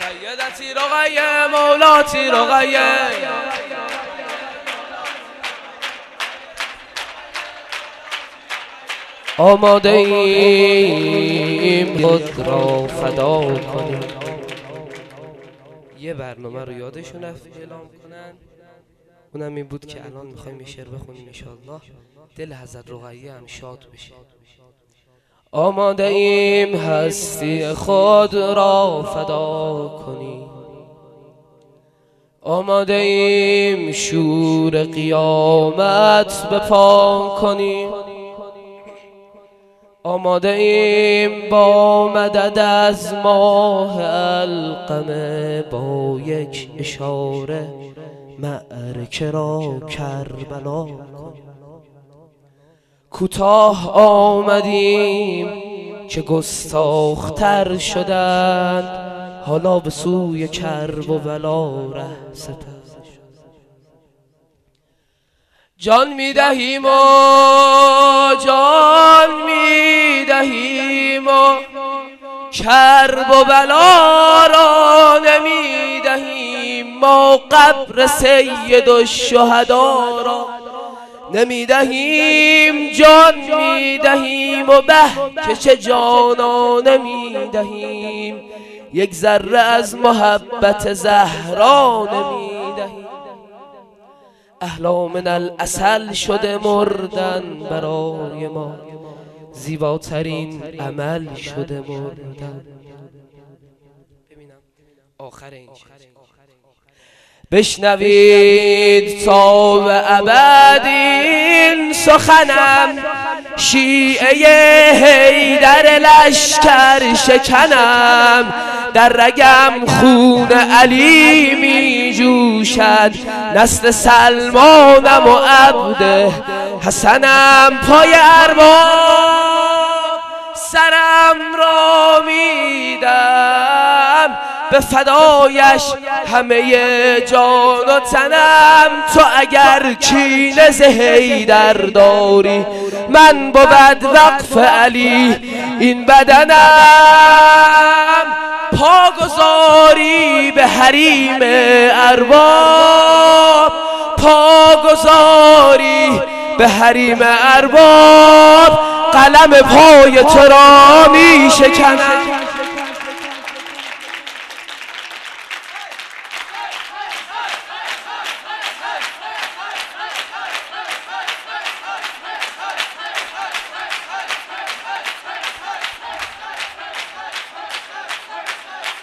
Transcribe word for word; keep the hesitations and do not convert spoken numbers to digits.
سیدتی رقیه مولاتی رقیه آماده ایم خود را فدا کنیم. یه برنامه رو یادشون رفت اعلام کنن، اونم این بود که الان میخوایم یه شعر بخونیم انشاءالله دل حضرت رقیه هم شاد بشه. آماده ایم هستی خود را فدا کنیم، آماده ایم شور قیامت بپا کنیم، آماده ایم با مدد از ماه القمه با یک اشاره معرکه را کربلا کنیم. کوتاه آمدیم که گستاختر شدند، حالا به سوی کرب و بلا ره سپر جان میدهیم و جان میدهیم و کرب و بلا را نمیدهیم، ما قبر سید الشهدا را نمیدهیم، جان میدهیم و به که چه جانا نمیدهیم، یک ذره از محبت زهرا نمیدهیم. احلا من العسل شده مردن برای ما، زیباترین عمل شده مردن. ببینم آخر این بشنوید تا به ابد این سخنم، شیعه حیدر لشکر شکنم، در رگم خون علی می جوشد، نسل سلمانم و عبد حسنم، پای ارباب سرم را میدم، به فدایش همه جان و تنم، تو اگر کینه ز حیدر داری من بود وقف علی این بدنم، پا گذاری به حریم ارباب، پا گذاری به حریم ارباب، قلم پای تو را می شکنم.